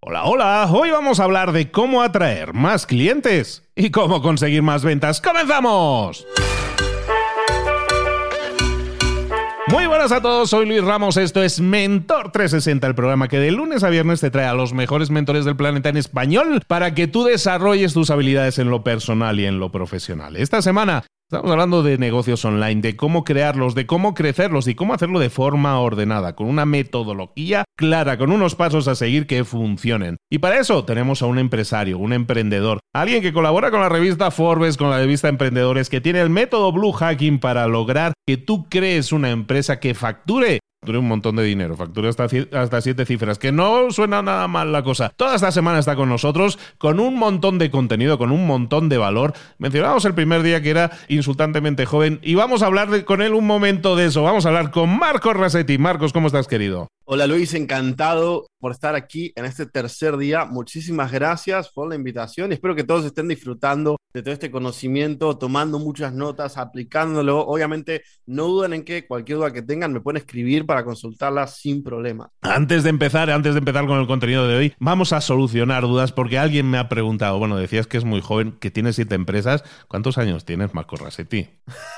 Hola, hola, hoy vamos a hablar de cómo atraer más clientes y cómo conseguir más ventas. ¡Comenzamos! Muy buenas a todos, soy Luis Ramos, esto es Mentor 360, el programa que de lunes a viernes te trae a los mejores mentores del planeta en español para que tú desarrolles tus habilidades en lo personal y en lo profesional. Esta semana estamos hablando de negocios online, de cómo crearlos, de cómo crecerlos y cómo hacerlo de forma ordenada, con una metodología clara, con unos pasos a seguir que funcionen. Y para eso tenemos a un empresario, un emprendedor, alguien que colabora con la revista Forbes, con la revista Emprendedores, que tiene el método Blue Hacking para lograr que tú crees una empresa que facture un montón de dinero, factura hasta 7 cifras, que no suena nada mal la cosa. Toda esta semana está con nosotros, con un montón de contenido, con un montón de valor. Mencionábamos el primer día que era insultantemente joven y vamos a hablar con él un momento de eso. Vamos a hablar con Marcos Rasetti. Marcos, ¿cómo estás, querido? Hola Luis, encantado por estar aquí en este tercer día. Muchísimas gracias por la invitación. Espero que todos estén disfrutando de todo este conocimiento, tomando muchas notas, aplicándolo. Obviamente, no duden en que cualquier duda que tengan me pueden escribir para consultarla sin problema. Antes de empezar con el contenido de hoy, vamos a solucionar dudas porque alguien me ha preguntado, bueno, decías que es muy joven, que tiene 7 empresas. ¿Cuántos años tienes, Marcos Rasetti?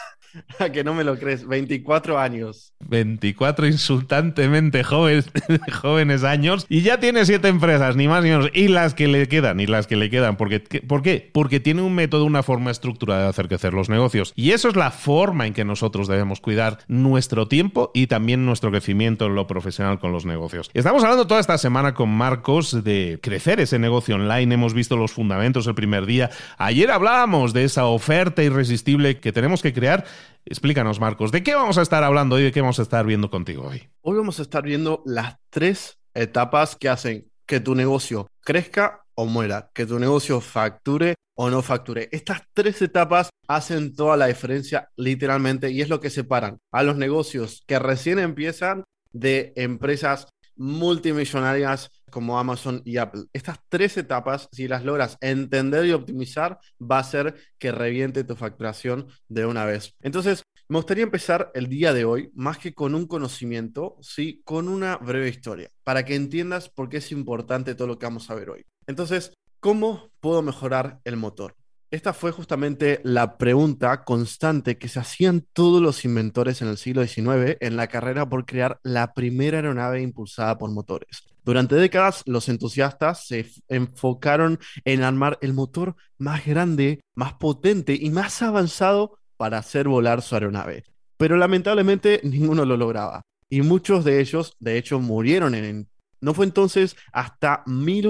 Que no me lo crees, 24 años. 24 insultantemente jóvenes años y ya tiene 7 empresas, ni más ni menos, y las que le quedan. ¿Por qué? Porque tiene un método, una forma estructurada de hacer crecer los negocios. Y eso es la forma en que nosotros debemos cuidar nuestro tiempo y también nuestro crecimiento en lo profesional con los negocios. Estamos hablando toda esta semana con Marcos de crecer ese negocio online. Hemos visto los fundamentos el primer día. Ayer hablábamos de esa oferta irresistible que tenemos que crear. Explícanos, Marcos, ¿de qué vamos a estar hablando hoy? ¿De qué vamos a estar viendo contigo hoy? Hoy vamos a estar viendo las 3 etapas que hacen que tu negocio crezca o muera, que tu negocio facture o no facture. Estas 3 etapas hacen toda la diferencia literalmente y es lo que separan a los negocios que recién empiezan de empresas multimillonarias como Amazon y Apple. Estas 3 etapas, si las logras entender y optimizar, va a hacer que reviente tu facturación de una vez. Entonces, me gustaría empezar el día de hoy, más que con un conocimiento, sí, con una breve historia, para que entiendas por qué es importante todo lo que vamos a ver hoy. Entonces, ¿cómo puedo mejorar el motor? Esta fue justamente la pregunta constante que se hacían todos los inventores en el siglo XIX en la carrera por crear la primera aeronave impulsada por motores. Durante décadas, los entusiastas se enfocaron en armar el motor más grande, más potente y más avanzado para hacer volar su aeronave. Pero lamentablemente ninguno lo lograba. Y muchos de ellos, de hecho, murieron No fue entonces hasta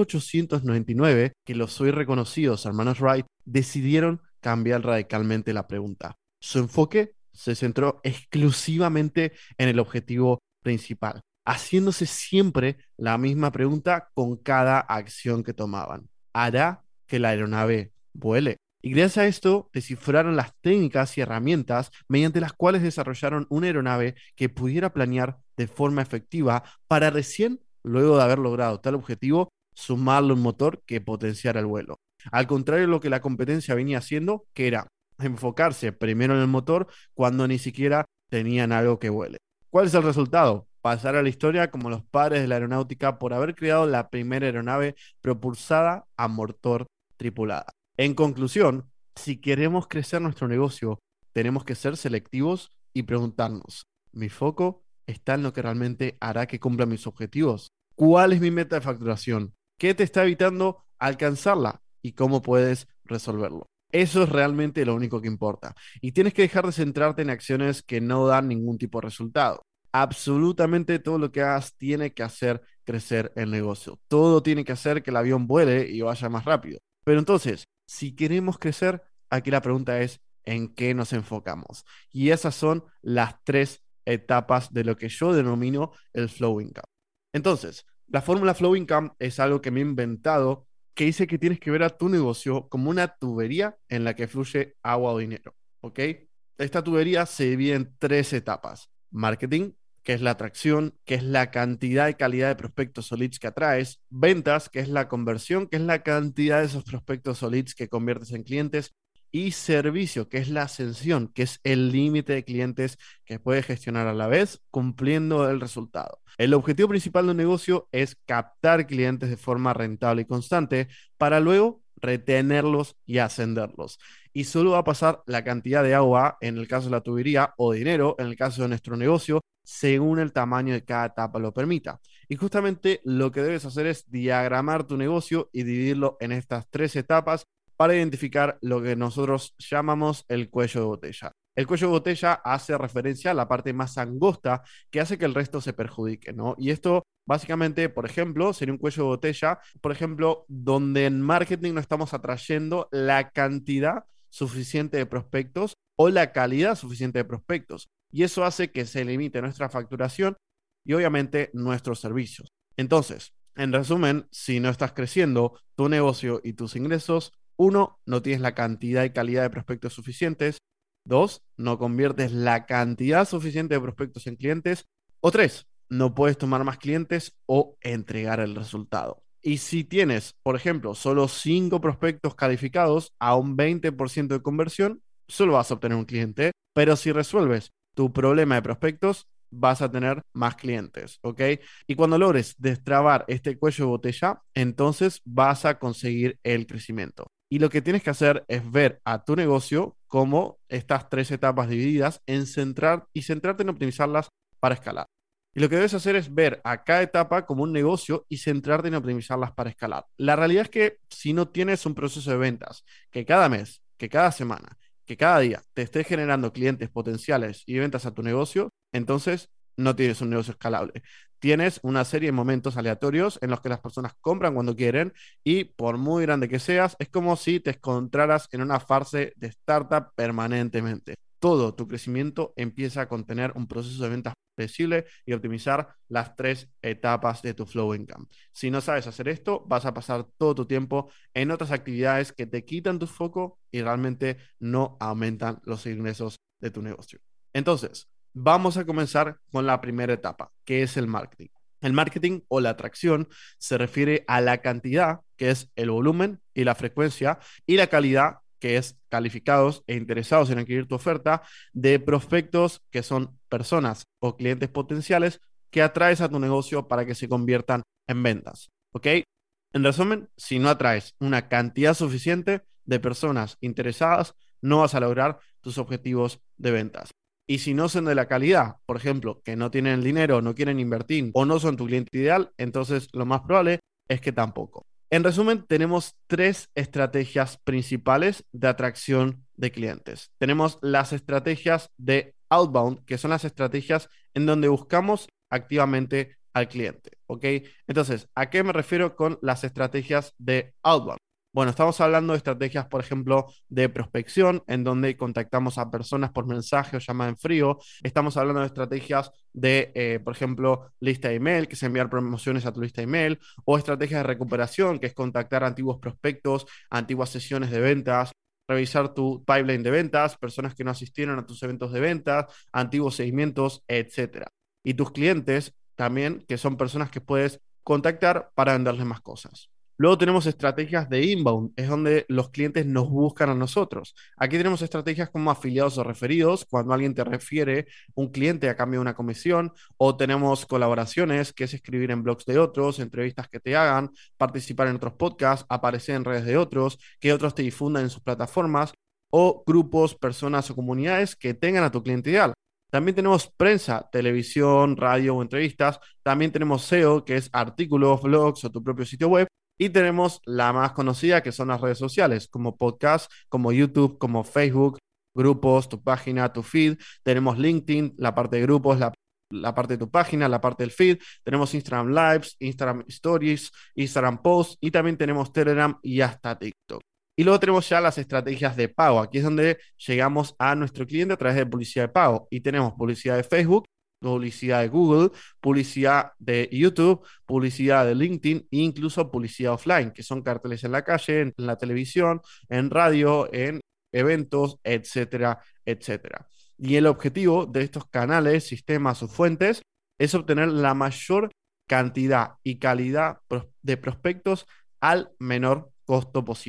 1899 que los hoy reconocidos hermanos Wright decidieron cambiar radicalmente la pregunta. Su enfoque se centró exclusivamente en el objetivo principal, haciéndose siempre la misma pregunta con cada acción que tomaban. ¿Hará que la aeronave vuele? Y gracias a esto descifraron las técnicas y herramientas mediante las cuales desarrollaron una aeronave que pudiera planear de forma efectiva para recién, luego de haber logrado tal objetivo, sumarle un motor que potenciara el vuelo. Al contrario de lo que la competencia venía haciendo, que era enfocarse primero en el motor cuando ni siquiera tenían algo que vuele. ¿Cuál es el resultado? Pasar a la historia como los padres de la aeronáutica por haber creado la primera aeronave propulsada a motor tripulada. En conclusión, si queremos crecer nuestro negocio, tenemos que ser selectivos y preguntarnos, ¿mi foco está en lo que realmente hará que cumpla mis objetivos? ¿Cuál es mi meta de facturación? ¿Qué te está evitando alcanzarla? ¿Y cómo puedes resolverlo? Eso es realmente lo único que importa. Y tienes que dejar de centrarte en acciones que no dan ningún tipo de resultado. Absolutamente todo lo que hagas tiene que hacer crecer el negocio. Todo tiene que hacer que el avión vuele y vaya más rápido. Pero entonces, si queremos crecer, aquí la pregunta es, ¿en qué nos enfocamos? Y esas son las 3 etapas de lo que yo denomino el Flow Income. Entonces, la fórmula Flow Income es algo que me he inventado que dice que tienes que ver a tu negocio como una tubería en la que fluye agua o dinero, ¿ok? Esta tubería se divide en 3 etapas. Marketing, que es la atracción, que es la cantidad y calidad de prospectos o leads que atraes. Ventas, que es la conversión, que es la cantidad de esos prospectos o leads que conviertes en clientes. y servicio, que es la ascensión, que es el límite de clientes que puedes gestionar a la vez, cumpliendo el resultado. El objetivo principal de un negocio es captar clientes de forma rentable y constante para luego retenerlos y ascenderlos. Y solo va a pasar la cantidad de agua en el caso de la tubería o dinero en el caso de nuestro negocio según el tamaño de cada etapa lo permita. Y justamente lo que debes hacer es diagramar tu negocio y dividirlo en estas tres etapas para identificar lo que nosotros llamamos el cuello de botella. El cuello de botella hace referencia a la parte más angosta que hace que el resto se perjudique, ¿no? Y esto básicamente, por ejemplo, sería un cuello de botella, por ejemplo, donde en marketing no estamos atrayendo la cantidad suficiente de prospectos o la calidad suficiente de prospectos. Y eso hace que se limite nuestra facturación y obviamente nuestros servicios. Entonces, en resumen, si no estás creciendo tu negocio y tus ingresos, uno, no tienes la cantidad y calidad de prospectos suficientes. Dos, no conviertes la cantidad suficiente de prospectos en clientes. O tres, no puedes tomar más clientes o entregar el resultado. Y si tienes, por ejemplo, solo 5 prospectos calificados a un 20% de conversión, solo vas a obtener un cliente. Pero si resuelves tu problema de prospectos, vas a tener más clientes, ¿ok? Y cuando logres destrabar este cuello de botella, entonces vas a conseguir el crecimiento. Y lo que tienes que hacer es ver a tu negocio como estas tres etapas divididas en centrarte en optimizarlas para escalar. Y lo que debes hacer es ver a cada etapa como un negocio y centrarte en optimizarlas para escalar. La realidad es que si no tienes un proceso de ventas que cada mes, que cada semana, que cada día te esté generando clientes potenciales y ventas a tu negocio, entonces no tienes un negocio escalable. Tienes una serie de momentos aleatorios en los que las personas compran cuando quieren y por muy grande que seas, es como si te encontraras en una fase de startup permanentemente. Todo tu crecimiento empieza a contener un proceso de ventas predecible y optimizar las tres etapas de tu flow income. Si no sabes hacer esto, vas a pasar todo tu tiempo en otras actividades que te quitan tu foco y realmente no aumentan los ingresos de tu negocio. Entonces, vamos a comenzar con la primera etapa, que es el marketing. El marketing o la atracción se refiere a la cantidad, que es el volumen y la frecuencia, y la calidad, que es calificados e interesados en adquirir tu oferta, de prospectos que son personas o clientes potenciales que atraes a tu negocio para que se conviertan en ventas. ¿Ok? En resumen, si no atraes una cantidad suficiente de personas interesadas, no vas a lograr tus objetivos de ventas. Y si no son de la calidad, por ejemplo, que no tienen el dinero, no quieren invertir o no son tu cliente ideal, entonces lo más probable es que tampoco. En resumen, tenemos tres estrategias principales de atracción de clientes. Tenemos las estrategias de outbound, que son las estrategias en donde buscamos activamente al cliente, ¿ok? Entonces, ¿a qué me refiero con las estrategias de outbound? Bueno, estamos hablando de estrategias, por ejemplo, de prospección, en donde contactamos a personas por mensaje o llamada en frío. Estamos hablando de estrategias de, por ejemplo, lista de email, que es enviar promociones a tu lista de email, o estrategias de recuperación, que es contactar a antiguos prospectos, antiguas sesiones de ventas, revisar tu pipeline de ventas, personas que no asistieron a tus eventos de ventas, antiguos seguimientos, etcétera. Y tus clientes también, que son personas que puedes contactar para venderles más cosas. Luego tenemos estrategias de inbound, es donde los clientes nos buscan a nosotros. Aquí tenemos estrategias como afiliados o referidos, cuando alguien te refiere un cliente a cambio de una comisión, o tenemos colaboraciones, que es escribir en blogs de otros, entrevistas que te hagan, participar en otros podcasts, aparecer en redes de otros, que otros te difundan en sus plataformas, o grupos, personas o comunidades que tengan a tu cliente ideal. También tenemos prensa, televisión, radio o entrevistas. También tenemos SEO, que es artículos, blogs o tu propio sitio web. Y tenemos la más conocida, que son las redes sociales, como podcast, como YouTube, como Facebook, grupos, tu página, tu feed. Tenemos LinkedIn, la parte de grupos, la parte de tu página, la parte del feed. Tenemos Instagram Lives, Instagram Stories, Instagram Posts y también tenemos Telegram y hasta TikTok. Y luego tenemos ya las estrategias de pago. Aquí es donde llegamos a nuestro cliente a través de publicidad de pago. Y tenemos publicidad de Facebook, publicidad de Google, publicidad de YouTube, publicidad de LinkedIn e incluso publicidad offline, que son carteles en la calle, en la televisión, en radio, en eventos, etcétera, etcétera. Y el objetivo de estos canales, sistemas o fuentes es obtener la mayor cantidad y calidad de prospectos al menor costo posible.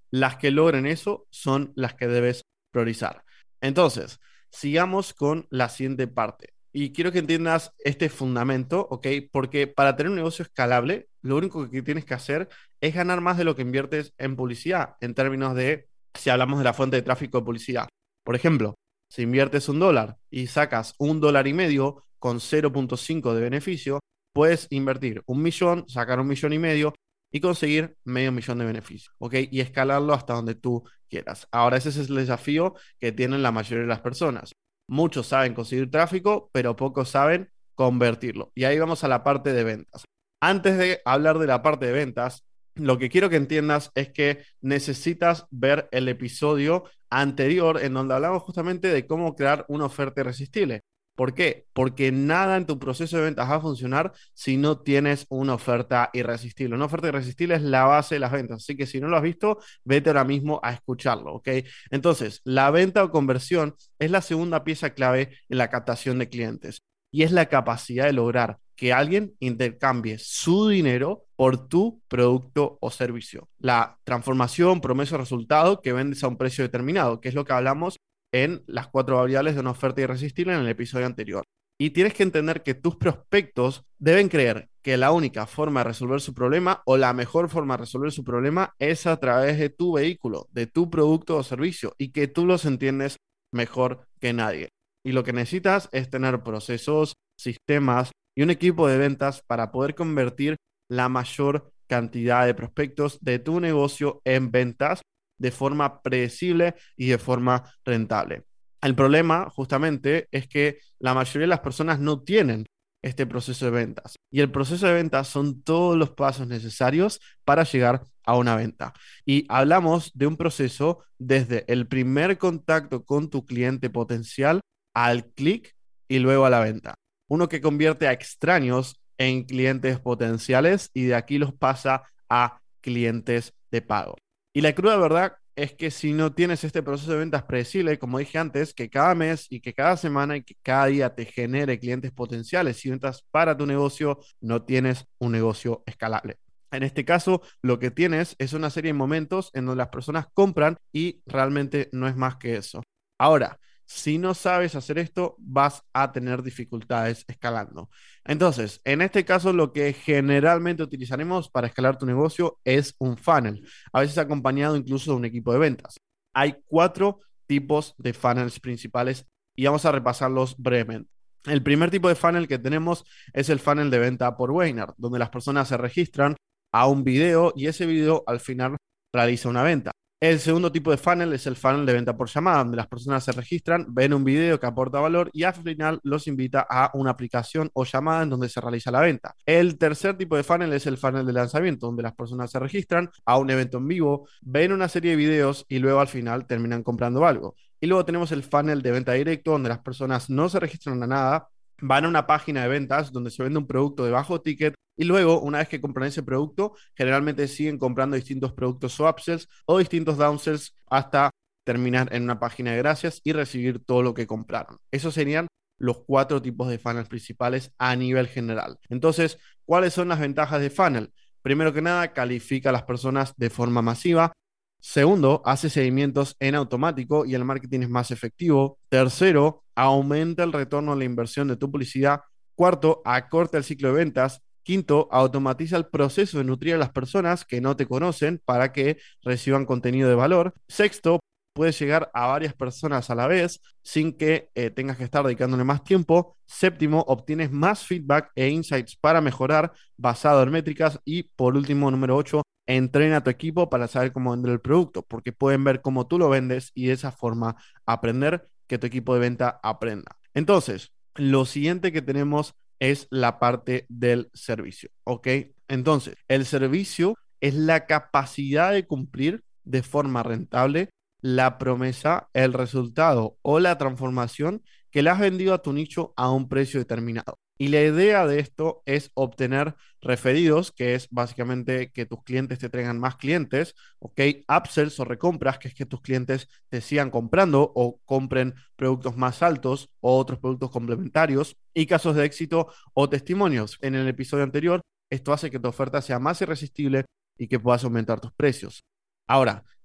Las que logren eso son las que debes priorizar. Entonces, sigamos con la siguiente parte. Y quiero que entiendas este fundamento, ¿ok? Porque para tener un negocio escalable, lo único que tienes que hacer es ganar más de lo que inviertes en publicidad, en términos de, si hablamos de la fuente de tráfico de publicidad. Por ejemplo, si inviertes $1 y sacas $1.50 con 0.5 de beneficio, puedes invertir 1 millón, sacar 1,5 millones y conseguir $500,000 de beneficio, ¿ok? Y escalarlo hasta donde tú quieras. Ahora, ese es el desafío que tienen la mayoría de las personas. Muchos saben conseguir tráfico, pero pocos saben convertirlo. Y ahí vamos a la parte de ventas. Antes de hablar de la parte de ventas, lo que quiero que entiendas es que necesitas ver el episodio anterior en donde hablamos justamente de cómo crear una oferta irresistible. ¿Por qué? Porque nada en tu proceso de ventas va a funcionar si no tienes una oferta irresistible. Una oferta irresistible es la base de las ventas. Así que si no lo has visto, vete ahora mismo a escucharlo, ¿ok? Entonces, la venta o conversión es la segunda pieza clave en la captación de clientes y es la capacidad de lograr que alguien intercambie su dinero por tu producto o servicio. La transformación, promesa o resultado que vendes a un precio determinado, que es lo que hablamos en las 4 variables de una oferta irresistible en el episodio anterior. Y tienes que entender que tus prospectos deben creer que la única forma de resolver su problema o la mejor forma de resolver su problema es a través de tu vehículo, de tu producto o servicio y que tú los entiendes mejor que nadie. Y lo que necesitas es tener procesos, sistemas y un equipo de ventas para poder convertir la mayor cantidad de prospectos de tu negocio en ventas de forma predecible y de forma rentable. El problema, justamente, es que la mayoría de las personas no tienen este proceso de ventas. Y el proceso de ventas son todos los pasos necesarios para llegar a una venta. Y hablamos de un proceso desde el primer contacto con tu cliente potencial al clic y luego a la venta. Uno que convierte a extraños en clientes potenciales y de aquí los pasa a clientes de pago. Y la cruda verdad es que si no tienes este proceso de ventas predecible, como dije antes, que cada mes y que cada semana y que cada día te genere clientes potenciales y ventas para tu negocio, no tienes un negocio escalable. En este caso, lo que tienes es una serie de momentos en donde las personas compran y realmente no es más que eso. Ahora, si no sabes hacer esto, vas a tener dificultades escalando. Entonces, en este caso, lo que generalmente utilizaremos para escalar tu negocio es un funnel, a veces acompañado incluso de un equipo de ventas. Hay 4 tipos de funnels principales y vamos a repasarlos brevemente. El primer tipo de funnel que tenemos es el funnel de venta por webinar, donde las personas se registran a un video y ese video al final realiza una venta. El segundo tipo de funnel es el funnel de venta por llamada, donde las personas se registran, ven un video que aporta valor y al final los invita a una aplicación o llamada en donde se realiza la venta. El tercer tipo de funnel es el funnel de lanzamiento, donde las personas se registran a un evento en vivo, ven una serie de videos y luego al final terminan comprando algo. Y luego tenemos el funnel de venta directo, donde las personas no se registran a nada, van a una página de ventas donde se vende un producto de bajo ticket y luego, una vez que compran ese producto, generalmente siguen comprando distintos productos o upsells o distintos downsells hasta terminar en una página de gracias y recibir todo lo que compraron. Esos serían los 4 tipos de funnels principales a nivel general. Entonces, ¿cuáles son las ventajas de funnel? Primero que nada, califica a las personas de forma masiva. Segundo, hace seguimientos en automático y el marketing es más efectivo. Tercero, aumenta el retorno a la inversión de tu publicidad. Cuarto, acorta el ciclo de ventas. Quinto, automatiza el proceso de nutrir a las personas que no te conocen para que reciban contenido de valor. Sexto, puedes llegar a varias personas a la vez sin que tengas que estar dedicándole más tiempo. Séptimo, obtienes más feedback e insights para mejorar basado en métricas. Y por último, número 8, entrena a tu equipo para saber cómo vender el producto, porque pueden ver cómo tú lo vendes y de esa forma aprender que tu equipo de venta aprenda. Entonces, lo siguiente que tenemos es la parte del servicio, ¿ok? Entonces, el servicio es la capacidad de cumplir de forma rentable la promesa, el resultado o la transformación que le has vendido a tu nicho a un precio determinado. Y la idea de esto es obtener referidos, que es básicamente que tus clientes te traigan más clientes, ¿ok? Upsells o recompras, que es que tus clientes te sigan comprando o compren productos más altos o otros productos complementarios. Y casos de éxito o testimonios. En el episodio anterior, esto hace que tu oferta sea más irresistible y que puedas aumentar tus precios. Ahora,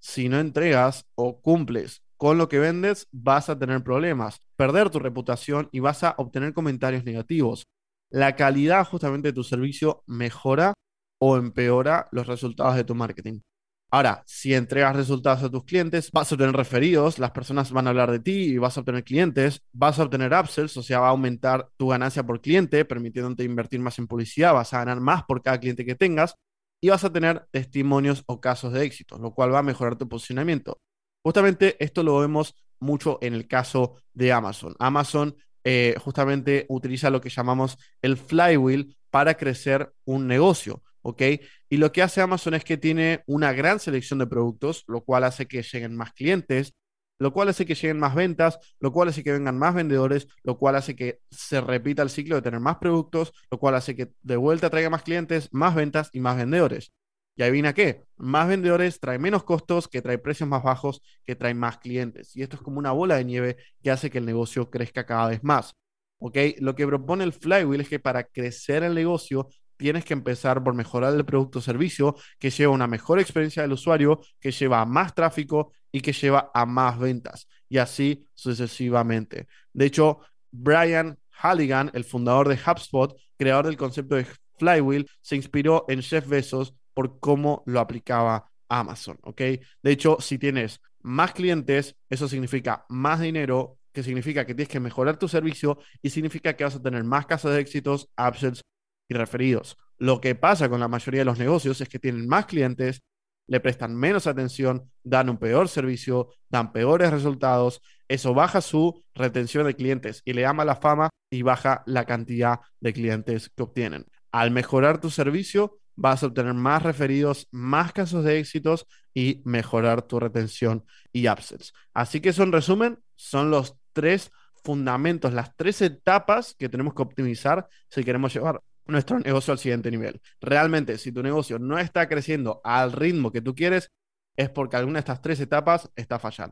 Si no entregas o cumples con lo que vendes, vas a tener problemas, perder tu reputación y vas a obtener comentarios negativos. La calidad justamente de tu servicio mejora o empeora los resultados de tu marketing. Ahora, si entregas resultados a tus clientes, vas a obtener referidos, las personas van a hablar de ti y vas a obtener clientes, vas a obtener upsells, o sea, va a aumentar tu ganancia por cliente, permitiéndote invertir más en publicidad, vas a ganar más por cada cliente que tengas y vas a tener testimonios o casos de éxito, lo cual va a mejorar tu posicionamiento. Justamente esto lo vemos mucho en el caso de Amazon. Amazon justamente utiliza lo que llamamos el flywheel para crecer un negocio, ¿ok? Y lo que hace Amazon es que tiene una gran selección de productos, lo cual hace que lleguen más clientes, lo cual hace que lleguen más ventas, lo cual hace que vengan más vendedores, lo cual hace que se repita el ciclo de tener más productos, lo cual hace que de vuelta traiga más clientes, más ventas y más vendedores. Y adivina qué, más vendedores trae menos costos, que trae precios más bajos, que trae más clientes. Y esto es como una bola de nieve que hace que el negocio crezca cada vez más. ¿Ok? Lo que propone el flywheel es que para crecer el negocio tienes que empezar por mejorar el producto o servicio que lleva una mejor experiencia del usuario, que lleva a más tráfico y que lleva a más ventas. Y así sucesivamente. De hecho, Brian Halligan, el fundador de HubSpot, creador del concepto de flywheel, se inspiró en Jeff Bezos por cómo lo aplicaba Amazon, ¿ok? De hecho, si tienes más clientes, eso significa más dinero, que significa que tienes que mejorar tu servicio y significa que vas a tener más casos de éxitos, upsells y referidos. Lo que pasa con la mayoría de los negocios es que tienen más clientes, le prestan menos atención, dan un peor servicio, dan peores resultados, eso baja su retención de clientes y le da mala fama y baja la cantidad de clientes que obtienen. Al mejorar tu servicio, vas a obtener más referidos, más casos de éxitos y mejorar tu retención y upsells. Así que eso en resumen son los tres fundamentos, las tres etapas que tenemos que optimizar si queremos llevar nuestro negocio al siguiente nivel. Realmente, si tu negocio no está creciendo al ritmo que tú quieres, es porque alguna de estas tres etapas está fallando.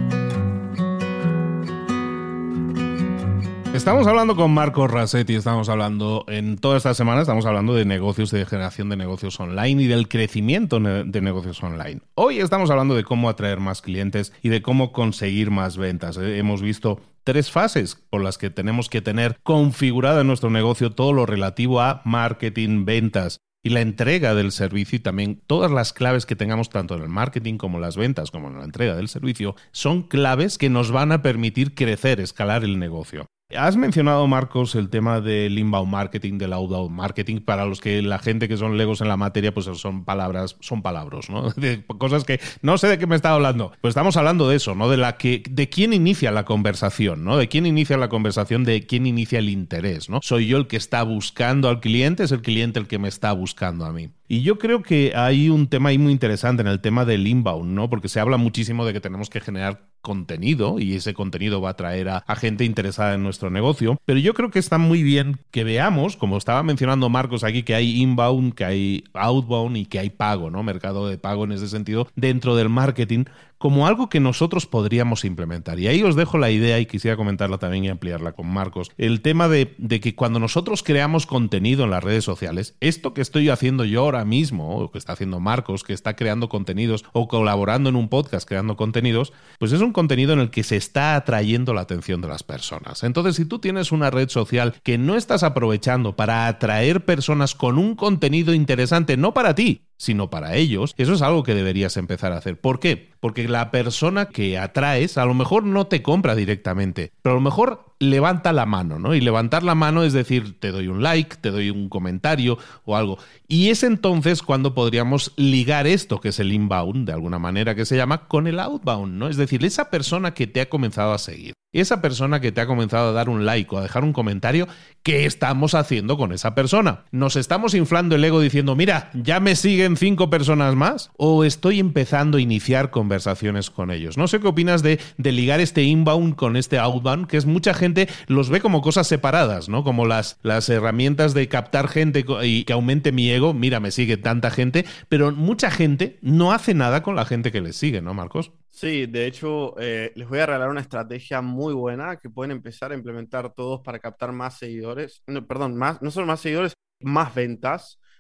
Estamos hablando con Marcos Rasetti, estamos hablando en toda esta semana, estamos hablando de negocios y de generación de negocios online y del crecimiento de negocios online. Hoy estamos hablando de cómo atraer más clientes y de cómo conseguir más ventas. Hemos visto tres fases por las que tenemos que tener configurado en nuestro negocio todo lo relativo a marketing, ventas y la entrega del servicio, y también todas las claves que tengamos tanto en el marketing como en las ventas como en la entrega del servicio son claves que nos van a permitir crecer, escalar el negocio. Has mencionado, Marcos, el tema del inbound marketing, del outbound marketing, para los que la gente que son legos en la materia, pues son palabras, ¿no? De cosas que no sé de qué me está hablando. Pues estamos hablando de eso, ¿no? De quién inicia la conversación, ¿no? De quién inicia la conversación, de quién inicia el interés, ¿no? ¿Soy yo el que está buscando al cliente? ¿Es el cliente el que me está buscando a mí? Y yo creo que hay un tema ahí muy interesante en el tema del inbound, ¿no? Porque se habla muchísimo de que tenemos que generar contenido y ese contenido va a atraer a gente interesada en nuestro negocio, pero yo creo que está muy bien que veamos, como estaba mencionando Marcos aquí, que hay inbound, que hay outbound y que hay pago, ¿no? Mercado de pago en ese sentido dentro del marketing, como algo que nosotros podríamos implementar. Y ahí os dejo la idea y quisiera comentarla también y ampliarla con Marcos. El tema de que cuando nosotros creamos contenido en las redes sociales, esto que estoy haciendo yo ahora mismo, o que está haciendo Marcos, que está creando contenidos o colaborando en un podcast creando contenidos, pues es un contenido en el que se está atrayendo la atención de las personas. Entonces, si tú tienes una red social que no estás aprovechando para atraer personas con un contenido interesante, no para ti, sino para ellos, eso es algo que deberías empezar a hacer. ¿Por qué? Porque la persona que atraes a lo mejor no te compra directamente, pero a lo mejor levanta la mano, ¿no? Y levantar la mano es decir, te doy un like, te doy un comentario o algo. Y es entonces cuando podríamos ligar esto, que es el inbound, de alguna manera que se llama, con el outbound, ¿no? Es decir, esa persona que te ha comenzado a seguir, esa persona que te ha comenzado a dar un like o a dejar un comentario, ¿qué estamos haciendo con esa persona? ¿Nos estamos inflando el ego diciendo, mira, ya me siguen 5 personas más? ¿O estoy empezando a iniciar conversaciones con ellos? No sé qué opinas de ligar este inbound con este outbound, que es mucha gente los ve como cosas separadas, ¿no? Como las herramientas de captar gente y que aumente mi ego. Mira, me sigue tanta gente, pero mucha gente no hace nada con la gente que les sigue, ¿no, Marcos? Sí, de hecho, les voy a regalar una estrategia muy buena que pueden empezar a implementar todos para captar más seguidores. No, perdón, no solo más seguidores, más ventas.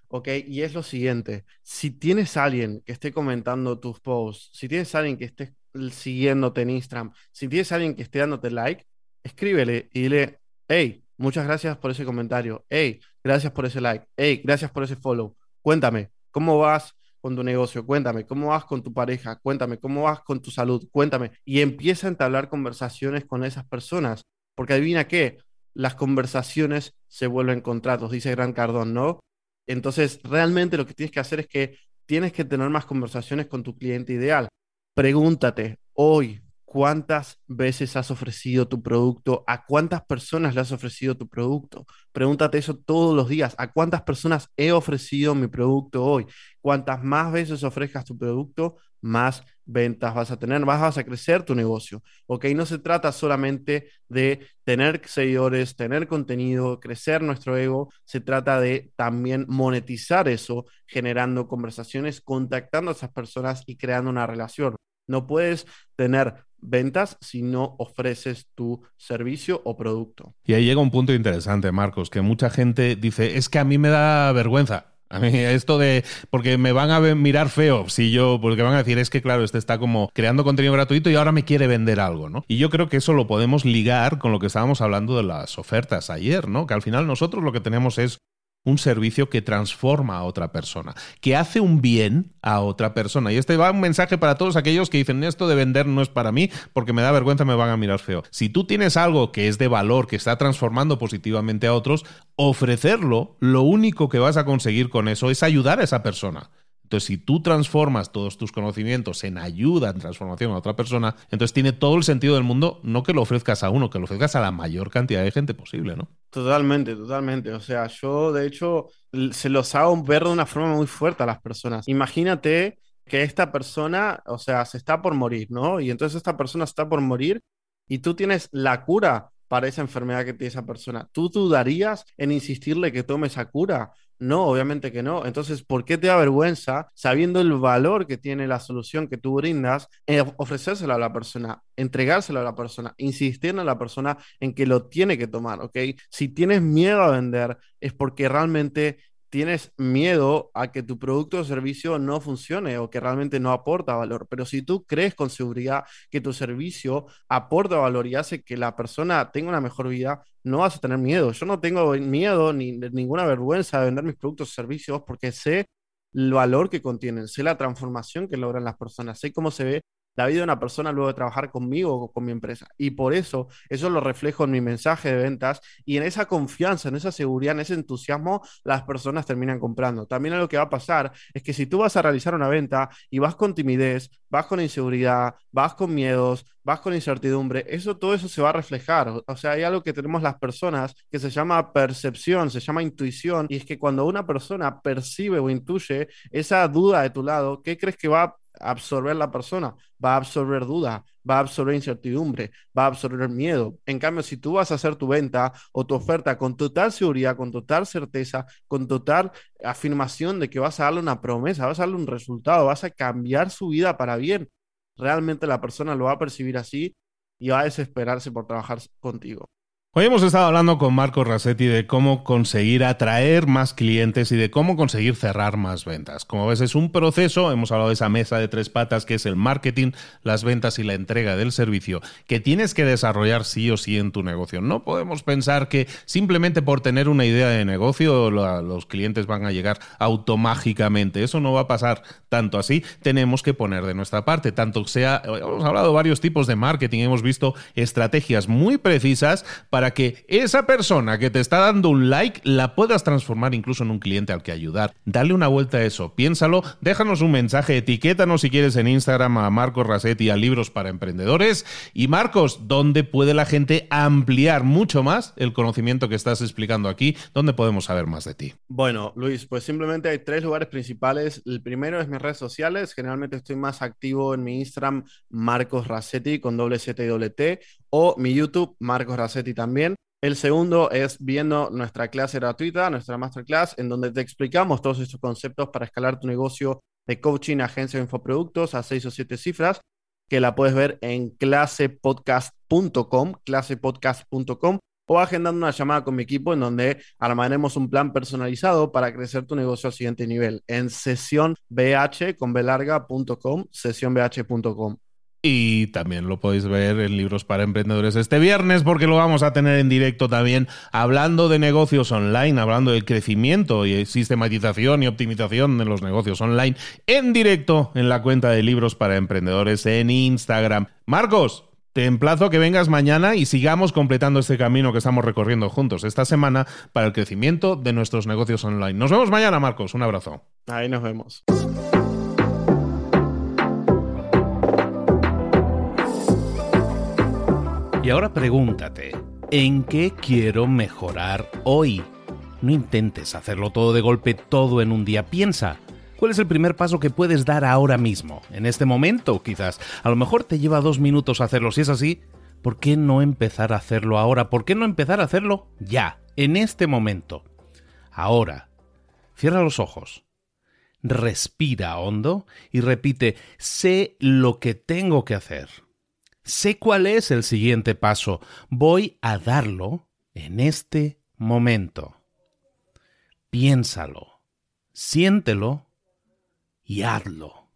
¿ok? Y es lo siguiente, si tienes a alguien que esté comentando tus posts, si tienes a alguien que esté siguiéndote en Instagram, si tienes a alguien que esté dándote like, escríbele y dile, hey, muchas gracias por ese comentario, hey, gracias por ese like, hey, gracias por ese follow, cuéntame, ¿cómo vas con tu negocio? Cuéntame, ¿cómo vas con tu pareja? Cuéntame, ¿cómo vas con tu salud? Cuéntame. Y empieza a entablar conversaciones con esas personas, porque adivina qué, las conversaciones se vuelven contratos, dice Grant Cardone, ¿no? Entonces, realmente lo que tienes que hacer es que tienes que tener más conversaciones con tu cliente ideal. Pregúntate hoy, ¿cuántas veces has ofrecido tu producto? ¿A cuántas personas le has ofrecido tu producto? Pregúntate eso todos los días. ¿A cuántas personas he ofrecido mi producto hoy? Cuantas más veces ofrezcas tu producto, más ventas vas a tener, más vas a crecer tu negocio. ¿Ok? No se trata solamente de tener seguidores, tener contenido, crecer nuestro ego. Se trata de también monetizar eso, generando conversaciones, contactando a esas personas y creando una relación. No puedes tener ventas si no ofreces tu servicio o producto. Y ahí llega un punto interesante, Marcos, que mucha gente dice, es que a mí me da vergüenza. A mí esto de, porque me van a mirar feo, si yo, porque van a decir, es que claro, este está como creando contenido gratuito y ahora me quiere vender algo, ¿no? Y yo creo que eso lo podemos ligar con lo que estábamos hablando de las ofertas ayer, ¿no? Que al final nosotros lo que tenemos es un servicio que transforma a otra persona, que hace un bien a otra persona. Y este va un mensaje para todos aquellos que dicen, esto de vender no es para mí porque me da vergüenza, me van a mirar feo. Si tú tienes algo que es de valor, que está transformando positivamente a otros, ofrecerlo, lo único que vas a conseguir con eso es ayudar a esa persona. Entonces, si tú transformas todos tus conocimientos en ayuda, en transformación a otra persona, entonces tiene todo el sentido del mundo, no que lo ofrezcas a uno, que lo ofrezcas a la mayor cantidad de gente posible, ¿no? Totalmente, totalmente. O sea, yo de hecho se los hago ver de una forma muy fuerte a las personas. Imagínate que esta persona, o sea, se está por morir, ¿no? Y entonces esta persona está por morir y tú tienes la cura para esa enfermedad que tiene esa persona. ¿Tú dudarías en insistirle que tome esa cura? No, obviamente que no. Entonces, ¿por qué te da vergüenza, sabiendo el valor que tiene la solución que tú brindas, ofrecérsela a la persona, entregársela a la persona, insistir en la persona en que lo tiene que tomar, ¿ok? Si tienes miedo a vender, es porque realmente tienes miedo a que tu producto o servicio no funcione o que realmente no aporta valor. Pero si tú crees con seguridad que tu servicio aporta valor y hace que la persona tenga una mejor vida, no vas a tener miedo. Yo no tengo miedo ni ninguna vergüenza de vender mis productos o servicios porque sé el valor que contienen, sé la transformación que logran las personas, sé cómo se ve la vida de una persona luego de trabajar conmigo o con mi empresa. Y por eso lo reflejo en mi mensaje de ventas y en esa confianza, en esa seguridad, en ese entusiasmo, las personas terminan comprando. También lo que va a pasar es que si tú vas a realizar una venta y vas con timidez, vas con inseguridad, vas con miedos, vas con incertidumbre, todo eso se va a reflejar. O sea, hay algo que tenemos las personas que se llama percepción, se llama intuición, y es que cuando una persona percibe o intuye esa duda de tu lado, ¿qué crees que va a absorber la persona? Va a absorber duda, va a absorber incertidumbre, va a absorber miedo. En cambio, si tú vas a hacer tu venta o tu oferta con total seguridad, con total certeza, con total afirmación de que vas a darle una promesa, vas a darle un resultado, vas a cambiar su vida para bien, realmente la persona lo va a percibir así y va a desesperarse por trabajar contigo. Hoy hemos estado hablando con Marcos Rasetti de cómo conseguir atraer más clientes y de cómo conseguir cerrar más ventas. Como ves, es un proceso, hemos hablado de esa mesa de tres patas que es el marketing, las ventas y la entrega del servicio, que tienes que desarrollar sí o sí en tu negocio. No podemos pensar que simplemente por tener una idea de negocio los clientes van a llegar automágicamente. Eso no va a pasar tanto así. Tenemos que poner de nuestra parte, tanto sea, hemos hablado de varios tipos de marketing, hemos visto estrategias muy precisas para que esa persona que te está dando un like la puedas transformar incluso en un cliente al que ayudar. Dale una vuelta a eso, piénsalo, déjanos un mensaje, etiquétanos si quieres en Instagram a Marcos Rasetti, a Libros para Emprendedores. Y Marcos, ¿dónde puede la gente ampliar mucho más el conocimiento que estás explicando aquí? ¿Dónde podemos saber más de ti? Bueno, Luis, pues simplemente hay tres lugares principales. El primero es mis redes sociales. Generalmente estoy más activo en mi Instagram, Marcos Rasetti, con doble Z y doble T, o mi YouTube, Marcos Rasetti también. El segundo es viendo nuestra clase gratuita, nuestra masterclass, en donde te explicamos todos estos conceptos para escalar tu negocio de coaching, agencia de infoproductos a 6 o 7 cifras, que la puedes ver en clasepodcast.com, clasepodcast.com. o agendando una llamada con mi equipo en donde armaremos un plan personalizado para crecer tu negocio al siguiente nivel en sesionbh.com, sesionbh.com. Y también lo podéis ver en Libros para Emprendedores este viernes, porque lo vamos a tener en directo también, hablando de negocios online, hablando del crecimiento y sistematización y optimización de los negocios online, en directo en la cuenta de Libros para Emprendedores en Instagram. Marcos, te emplazo a que vengas mañana y sigamos completando este camino que estamos recorriendo juntos esta semana para el crecimiento de nuestros negocios online. Nos vemos mañana, Marcos. Un abrazo. Ahí nos vemos. Y ahora pregúntate, ¿en qué quiero mejorar hoy? No intentes hacerlo todo de golpe, todo en un día. Piensa, ¿cuál es el primer paso que puedes dar ahora mismo? En este momento, quizás. A lo mejor te lleva 2 minutos hacerlo. Si es así, ¿por qué no empezar a hacerlo ahora? ¿Por qué no empezar a hacerlo ya, en este momento? Ahora, cierra los ojos, respira hondo y repite, sé lo que tengo que hacer. Sé cuál es el siguiente paso. Voy a darlo en este momento. Piénsalo, siéntelo y hazlo.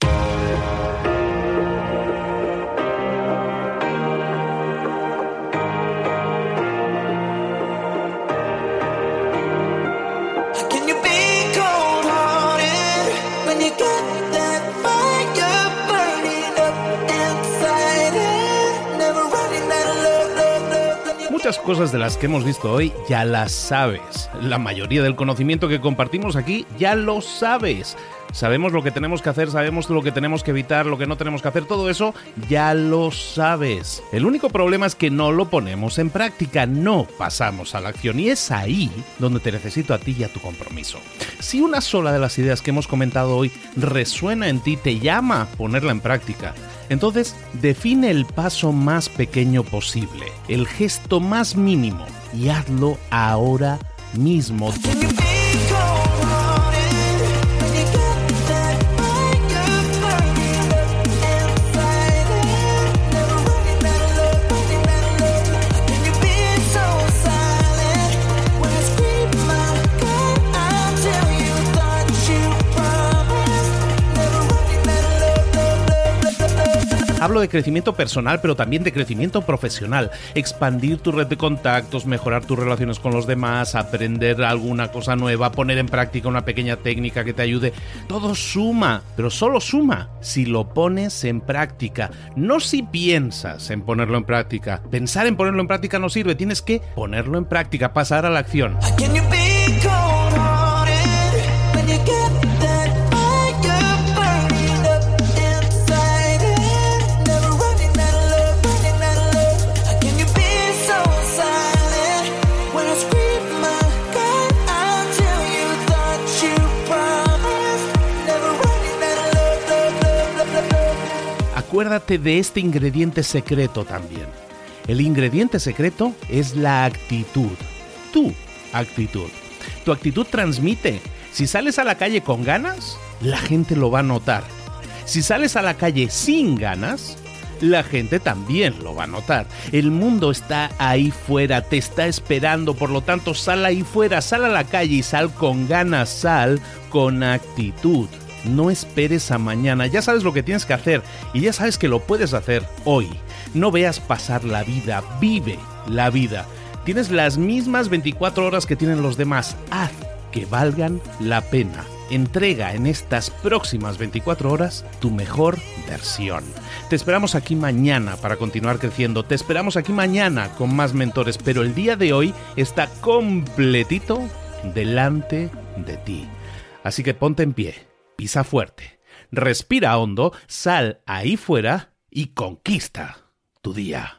Muchas cosas de las que hemos visto hoy ya las sabes. La mayoría del conocimiento que compartimos aquí ya lo sabes. Sabemos lo que tenemos que hacer, sabemos lo que tenemos que evitar, lo que no tenemos que hacer, todo eso ya lo sabes. El único problema es que no lo ponemos en práctica, no pasamos a la acción y es ahí donde te necesito a ti y a tu compromiso. Si una sola de las ideas que hemos comentado hoy resuena en ti, te llama a ponerla en práctica, entonces define el paso más pequeño posible, el gesto más mínimo y hazlo ahora mismo. Hablo de crecimiento personal, pero también de crecimiento profesional. Expandir tu red de contactos, mejorar tus relaciones con los demás, aprender alguna cosa nueva, poner en práctica una pequeña técnica que te ayude. Todo suma, pero solo suma si lo pones en práctica. No si piensas en ponerlo en práctica. Pensar en ponerlo en práctica no sirve. Tienes que ponerlo en práctica, pasar a la acción. Acuérdate de este ingrediente secreto también. El ingrediente secreto es la actitud. Tu actitud. Tu actitud transmite. Si sales a la calle con ganas, la gente lo va a notar. Si sales a la calle sin ganas, la gente también lo va a notar. El mundo está ahí fuera, te está esperando, por lo tanto sal ahí fuera, sal a la calle y sal con ganas, sal con actitud. No esperes a mañana, ya sabes lo que tienes que hacer y ya sabes que lo puedes hacer hoy. No veas pasar la vida, vive la vida. Tienes las mismas 24 horas que tienen los demás, haz que valgan la pena. Entrega en estas próximas 24 horas tu mejor versión. Te esperamos aquí mañana para continuar creciendo. Te esperamos aquí mañana con más mentores, pero el día de hoy está completito delante de ti. Así que ponte en pie, pisa fuerte, respira hondo, sal ahí fuera y conquista tu día.